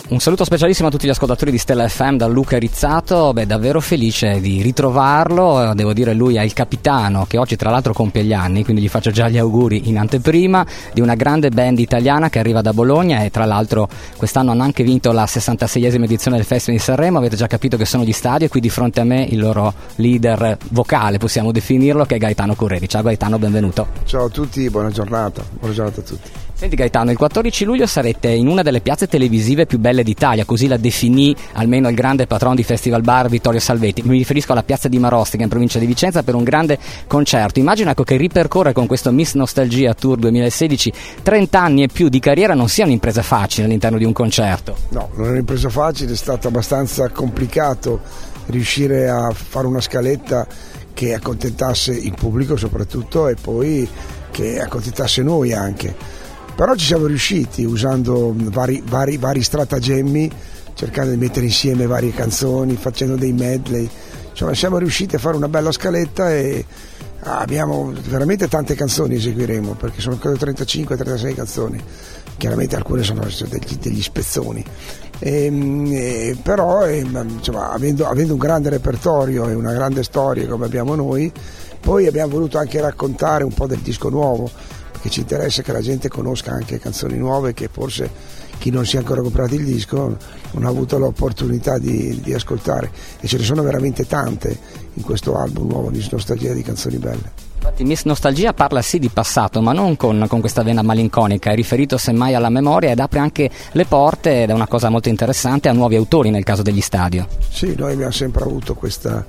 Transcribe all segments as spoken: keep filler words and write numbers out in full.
Un saluto specialissimo a tutti gli ascoltatori di Stella F M da Luca Rizzato. Beh, davvero felice di ritrovarlo. Devo dire, lui è il capitano che oggi tra l'altro compie gli anni, quindi gli faccio già gli auguri in anteprima, di una grande band italiana che arriva da Bologna e tra l'altro quest'anno hanno anche vinto la sessantaseiesima edizione del Festival di Sanremo. Avete già capito che sono gli stadi, e qui di fronte a me il loro leader vocale, possiamo definirlo, che è Gaetano Curreri. Ciao Gaetano, benvenuto. Ciao a tutti, buona giornata, buona giornata a tutti. Senti Gaetano, il quattordici luglio sarete in una delle piazze televisive più belle d'Italia, così la definì almeno il grande patron di Festival Bar Vittorio Salvetti. Mi riferisco alla piazza di Marostica in provincia di Vicenza per un grande concerto. Immagino ecco, che ripercorrere con questo Miss Nostalgia Tour duemilasedici trenta anni e più di carriera non sia un'impresa facile all'interno di un concerto. No, non è un'impresa facile, è stato abbastanza complicato riuscire a fare una scaletta che accontentasse il pubblico soprattutto e poi che accontentasse noi anche. Però ci siamo riusciti usando vari, vari, vari stratagemmi, cercando di mettere insieme varie canzoni, facendo dei medley. Insomma, siamo riusciti a fare una bella scaletta e abbiamo veramente tante canzoni eseguiremo, perché sono credo trentacinque trentasei canzoni. Chiaramente alcune sono degli, degli spezzoni. E, e, però e, insomma, avendo, avendo un grande repertorio e una grande storia come abbiamo noi, poi abbiamo voluto anche raccontare un po' del disco nuovo, perché ci interessa che la gente conosca anche canzoni nuove che forse chi non si è ancora comprato il disco non ha avuto l'opportunità di, di ascoltare, e ce ne sono veramente tante in questo album nuovo di Nostalgia, di canzoni belle. Infatti Miss Nostalgia parla sì di passato, ma non con, con questa vena malinconica, è riferito semmai alla memoria ed apre anche le porte, ed è una cosa molto interessante, a nuovi autori nel caso degli Stadio. Sì, noi abbiamo sempre avuto questa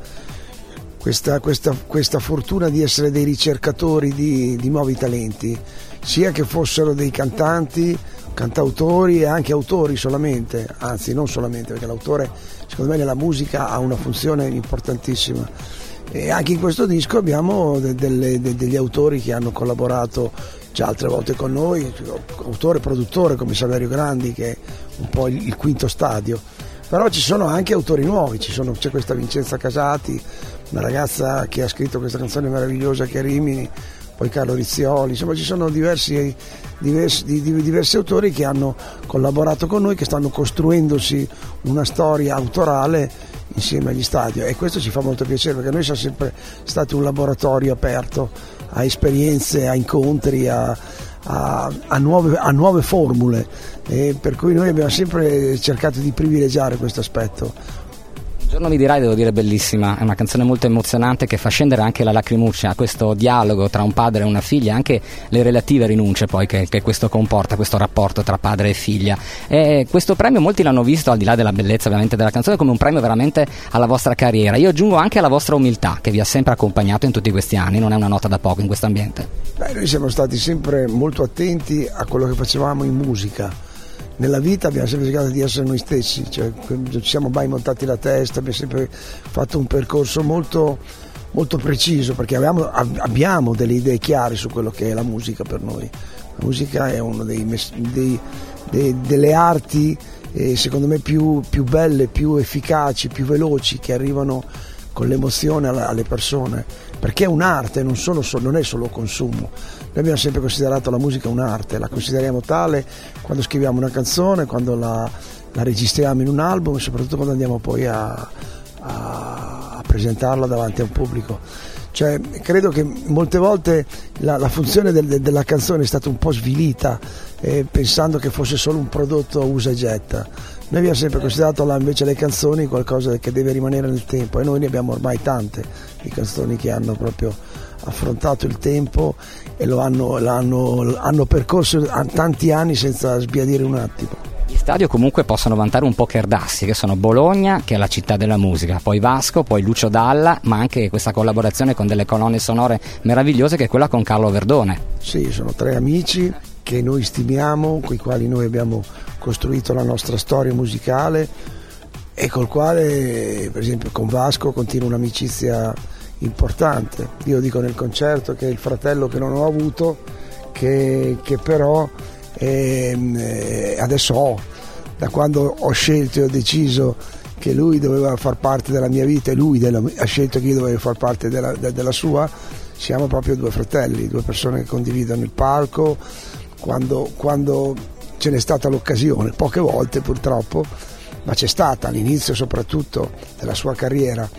Questa, questa, questa fortuna di essere dei ricercatori di, di nuovi talenti, sia che fossero dei cantanti, cantautori e anche autori solamente, anzi non solamente, perché l'autore secondo me nella musica ha una funzione importantissima. E anche in questo disco abbiamo de, delle, de, degli autori che hanno collaborato già altre volte con noi, autore e produttore come Saverio Grandi, che è un po' il, il quinto stadio. Però ci sono anche autori nuovi, ci sono, c'è questa Vincenza Casati, una ragazza che ha scritto questa canzone meravigliosa che è Rimini, poi Carlo Rizzioli, insomma ci sono diversi, diversi, diversi autori che hanno collaborato con noi, che stanno costruendosi una storia autorale insieme agli Stadio, e questo ci fa molto piacere, perché noi siamo sempre stati un laboratorio aperto a esperienze, a incontri, a, a, a, nuove, a nuove formule, e per cui noi abbiamo sempre cercato di privilegiare questo aspetto. Un giorno mi dirai, devo dire bellissima, è una canzone molto emozionante che fa scendere anche la lacrimuccia, questo dialogo tra un padre e una figlia, anche le relative rinunce poi che, che questo comporta, questo rapporto tra padre e figlia. E questo premio molti l'hanno visto, al di là della bellezza ovviamente della canzone, come un premio veramente alla vostra carriera. Io aggiungo anche alla vostra umiltà che vi ha sempre accompagnato in tutti questi anni, non è una nota da poco in questo ambiente. Beh, noi siamo stati sempre molto attenti a quello che facevamo in musica. Nella vita abbiamo sempre cercato di essere noi stessi, cioè non ci siamo mai montati la testa, abbiamo sempre fatto un percorso molto, molto preciso, perché abbiamo, abbiamo delle idee chiare su quello che è la musica per noi. La musica è una delle arti eh, secondo me più, più belle, più efficaci, più veloci, che arrivano con l'emozione alle persone, perché è un'arte, non, solo, non è solo consumo. Noi abbiamo sempre considerato la musica un'arte, la consideriamo tale quando scriviamo una canzone, quando la, la registriamo in un album e soprattutto quando andiamo poi a, a, a presentarla davanti a un pubblico. Cioè, credo che molte volte la, la funzione del, de, della canzone è stata un po' svilita, eh, pensando che fosse solo un prodotto usa e getta. Noi abbiamo sempre considerato là, invece le canzoni qualcosa che deve rimanere nel tempo, e noi ne abbiamo ormai tante di canzoni che hanno proprio affrontato il tempo e lo hanno, l'hanno, hanno percorso tanti anni senza sbiadire un attimo. Gli Stadio comunque possono vantare un poker d'assi, che sono Bologna, che è la città della musica, poi Vasco, poi Lucio Dalla, ma anche questa collaborazione con delle colonne sonore meravigliose che è quella con Carlo Verdone. Sì, sono tre amici che noi stimiamo, con i quali noi abbiamo costruito la nostra storia musicale e col quale, per esempio, con Vasco continua un'amicizia importante. Io dico nel concerto che è il fratello che non ho avuto, che, che però eh, adesso ho, da quando ho scelto e ho deciso che lui doveva far parte della mia vita e lui della, ha scelto che io dovevo far parte della, de, della sua, siamo proprio due fratelli, due persone che condividono il palco. Quando, quando ce n'è stata l'occasione, poche volte purtroppo, ma c'è stata all'inizio soprattutto della sua carriera.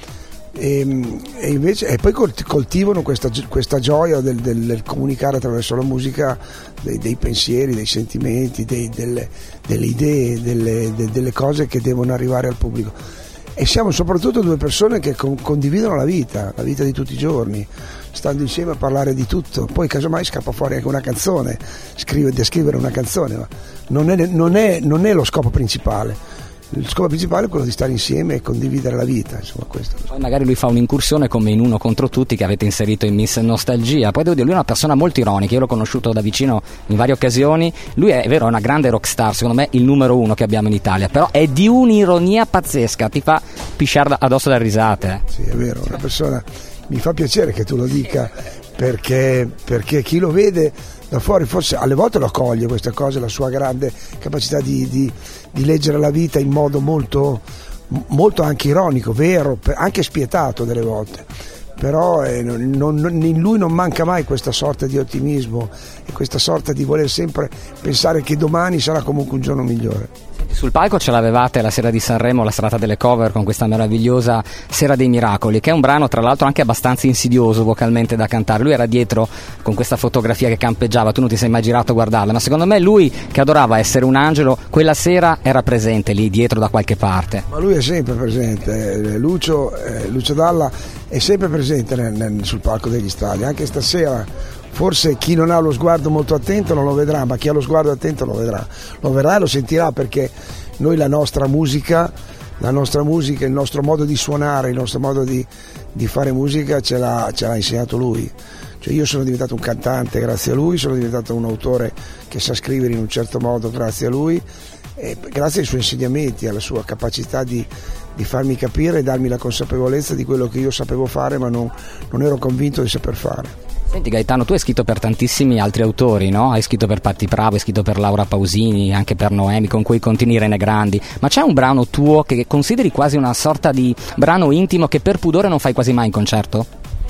E, e invece e poi coltivano questa, questa gioia del, del, del comunicare attraverso la musica dei, dei pensieri, dei sentimenti, dei, delle, delle idee, delle, de, delle cose che devono arrivare al pubblico. E siamo soprattutto due persone che con, condividono la vita, la vita di tutti i giorni, stando insieme a parlare di tutto. Poi casomai scappa fuori anche una canzone, scrive, descrivere una canzone, ma non è, non è, non è lo scopo principale. Il scopo principale è quello di stare insieme e condividere la vita, insomma, questo. Poi magari lui fa un'incursione come in Uno contro tutti che avete inserito in Miss Nostalgia. Poi devo dire, lui è una persona molto ironica, io l'ho conosciuto da vicino in varie occasioni. Lui è, è vero, è una grande rockstar, secondo me il numero uno che abbiamo in Italia, però è di un'ironia pazzesca, ti fa pisciare addosso dalle risate. Sì, è vero, una persona, mi fa piacere che tu lo dica, perché, perché chi lo vede da fuori forse alle volte lo coglie questa cosa, la sua grande capacità di, di, di leggere la vita in modo molto, molto anche ironico, vero, anche spietato delle volte, però eh, non, non, in lui non manca mai questa sorta di ottimismo e questa sorta di voler sempre pensare che domani sarà comunque un giorno migliore. Sul palco ce l'avevate la sera di Sanremo, la serata delle cover, con questa meravigliosa Sera dei Miracoli, che è un brano tra l'altro anche abbastanza insidioso vocalmente da cantare. Lui era dietro con questa fotografia che campeggiava, tu non ti sei mai girato a guardarla, ma secondo me lui, che adorava essere un angelo, quella sera era presente lì dietro da qualche parte. Ma lui è sempre presente, Lucio, eh, Lucio Dalla è sempre presente nel, nel, sul palco degli stadi, anche stasera. Forse chi non ha lo sguardo molto attento non lo vedrà, ma chi ha lo sguardo attento lo vedrà, lo vedrà e lo sentirà, perché noi la nostra musica, la nostra musica, il nostro modo di suonare, il nostro modo di, di fare musica ce l'ha, ce l'ha insegnato lui. Cioè io sono diventato un cantante grazie a lui, sono diventato un autore che sa scrivere in un certo modo grazie a lui, e grazie ai suoi insegnamenti, alla sua capacità di, di farmi capire e darmi la consapevolezza di quello che io sapevo fare ma non, non ero convinto di saper fare. Senti Gaetano, tu hai scritto per tantissimi altri autori, no? Hai scritto per Patti Bravo, hai scritto per Laura Pausini, anche per Noemi, con cui continui Irene Grandi, ma c'è un brano tuo che consideri quasi una sorta di brano intimo che per pudore non fai quasi mai in concerto?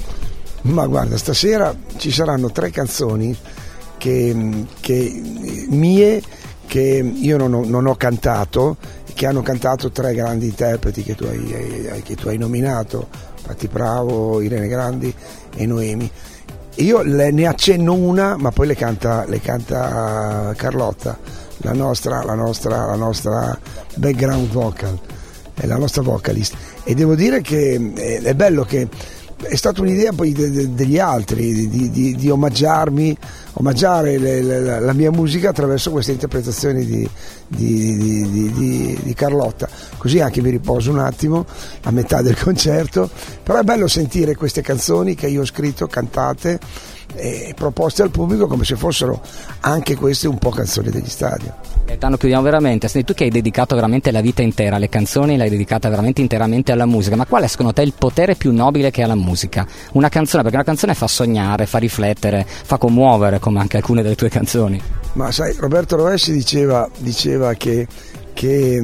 Ma guarda, stasera ci saranno tre canzoni che, che mie che io non ho, non ho cantato, che hanno cantato tre grandi interpreti che tu hai, che tu hai nominato, Patti Bravo, Irene Grandi e Noemi. Io le, ne accenno una, ma poi le canta, le canta Carlotta, la nostra, la nostra, la nostra background vocal, è la nostra vocalist. E devo dire che è, è bello che è stata un'idea poi de, de, degli altri di, di, di omaggiarmi, omaggiare le, le, la mia musica attraverso queste interpretazioni di, di, di, di, di, di Carlotta, così anche mi riposo un attimo a metà del concerto. Però è bello sentire queste canzoni che io ho scritto, cantate e proposte al pubblico come se fossero anche queste un po' canzoni degli stadi. Gaetano, chiudiamo veramente. Senti, tu che hai dedicato veramente la vita intera alle canzoni, l'hai dedicata veramente interamente alla musica, ma qual è secondo te il potere più nobile che ha la musica? Una canzone, perché una canzone fa sognare, fa riflettere, fa commuovere, come anche alcune delle tue canzoni. Ma sai, Roberto Rovesci diceva, diceva che, che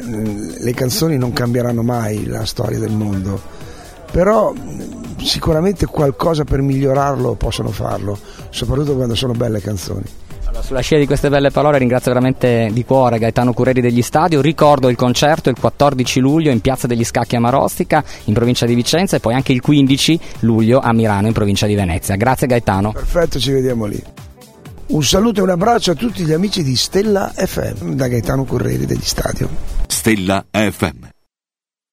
le canzoni non cambieranno mai la storia del mondo, però sicuramente qualcosa per migliorarlo possono farlo, soprattutto quando sono belle canzoni. Allora, sulla scia di queste belle parole ringrazio veramente di cuore Gaetano Curreri degli Stadio. Ricordo il concerto il quattordici luglio in Piazza degli Scacchi a Marostica in provincia di Vicenza, e poi anche il quindici luglio a Milano in provincia di Venezia. Grazie Gaetano. Perfetto, ci vediamo lì. Un saluto e un abbraccio a tutti gli amici di Stella F M da Gaetano Curreri degli Stadio. Stella F M.